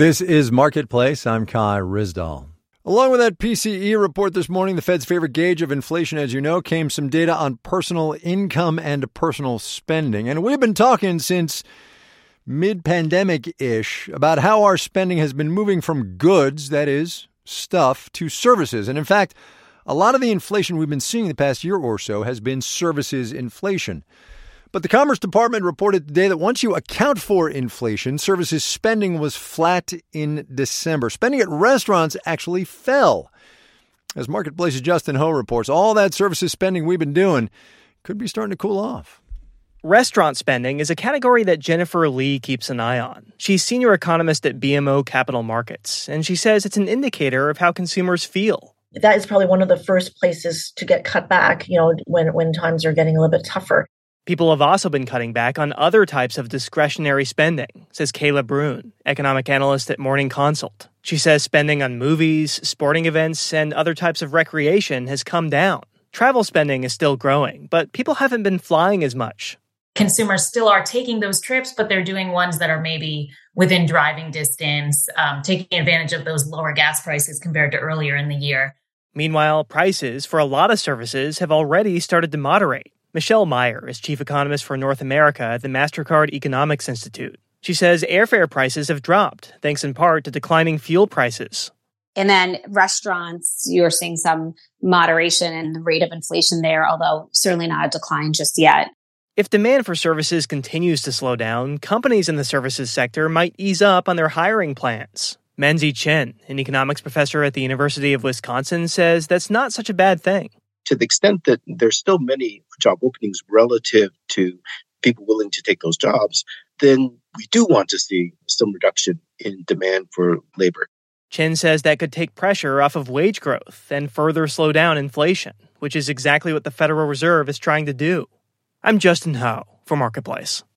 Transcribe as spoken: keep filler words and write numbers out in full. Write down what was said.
This is Marketplace. I'm Kai Ryssdal. Along with that P C E report this morning, the Fed's favorite gauge of inflation, as you know, came some data on personal income and personal spending. And we've been talking since mid-pandemic-ish about how our spending has been moving from goods, that is, stuff, to services. And in fact, a lot of the inflation we've been seeing the past year or so has been services inflation. But the Commerce Department reported today that once you account for inflation, services spending was flat in December. Spending at restaurants actually fell. As Marketplace's Justin Ho reports, all that services spending we've been doing could be starting to cool off. Restaurant spending is a category that Jennifer Lee keeps an eye on. She's senior economist at B M O Capital Markets, and she says it's an indicator of how consumers feel. That is probably one of the first places to get cut back, you know, when, when times are getting a little bit tougher. People have also been cutting back on other types of discretionary spending, says Kayla Brune, economic analyst at Morning Consult. She says spending on movies, sporting events, and other types of recreation has come down. Travel spending is still growing, but people haven't been flying as much. Consumers still are taking those trips, but they're doing ones that are maybe within driving distance, um, taking advantage of those lower gas prices compared to earlier in the year. Meanwhile, prices for a lot of services have already started to moderate. Michelle Meyer is chief economist for North America at the MasterCard Economics Institute. She says airfare prices have dropped, thanks in part to declining fuel prices. And then restaurants, you're seeing some moderation in the rate of inflation there, although certainly not a decline just yet. If demand for services continues to slow down, companies in the services sector might ease up on their hiring plans. Menzi Chen, an economics professor at the University of Wisconsin, says that's not such a bad thing. To the extent that there's still many job openings relative to people willing to take those jobs, then we do want to see some reduction in demand for labor. Chen says that could take pressure off of wage growth and further slow down inflation, which is exactly what the Federal Reserve is trying to do. I'm Justin Ho for Marketplace.